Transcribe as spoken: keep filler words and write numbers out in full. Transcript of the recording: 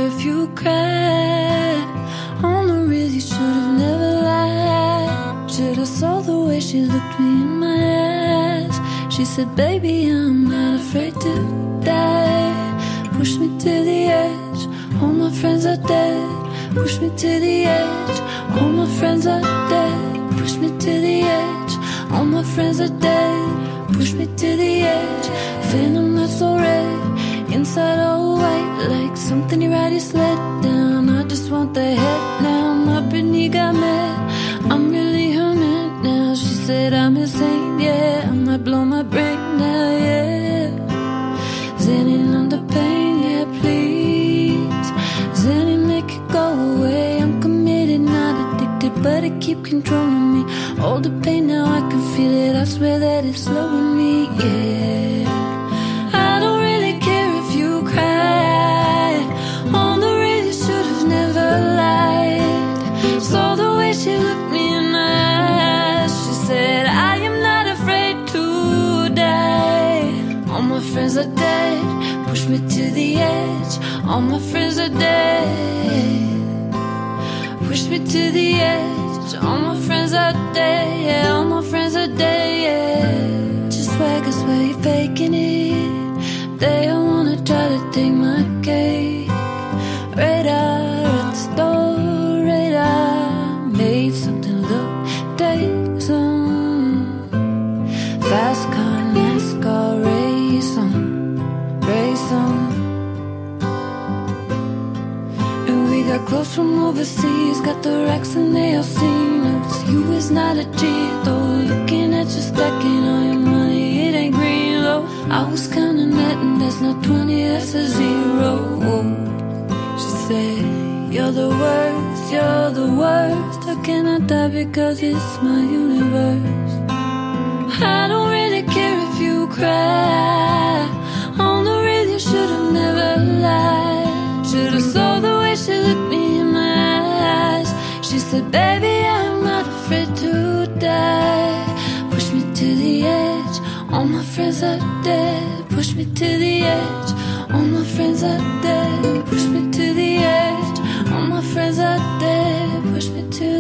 if you cried. On the real, you should've never lied. Should've saw the way she looked me in my eyes. She said, baby, I'm not afraid to die. Push me to the edge, all my friends are dead. Push me to the edge, all my friends are dead. Push me to the edge, all my friends are dead. Push me to the edge, phantom that's so red. Inside all white, like something you ride is let down. I just want the head now, my Britney got mad. I'm really her man now. She said I'm insane, yeah, I might blow my brain now, yeah. Xanny under pain, yeah, please. Xanny make it go away. I'm committed, not addicted, but it keep controlling me. All the pain now, I can feel it. I swear that it's slowing me, yeah. I don't really care if you cry. On the real, you should've never lied. Saw the way she looked me in my eyes. She said, I am not afraid to die. All my friends are dead. Push me to the edge. All my friends are dead. Push me to the edge. All my friends are dead. Yeah, all my friends are dead. Yeah. Just swag us where you're faking it. They don't wanna try to take my cake. Radar at the store. Radar made something look days on. Fast car, NASCAR race on, race on. And we got clothes from overseas, got the racks and they all see notes. You is not a G though. Looking at you stacking all your money, it ain't green low. I was counting that and that's not twenty, that's a zero. She said, you're the worst, you're the worst. How can I die because it's my universe? I don't really care if you cry. On the real, you should've never lied. Should've saw the way she looked me in my eyes. She said, baby, I'm not afraid to die. Push me to the edge, all my friends are dead. Push me to the edge, all my friends are dead. Push me to the edge, all my friends are dead. Push me to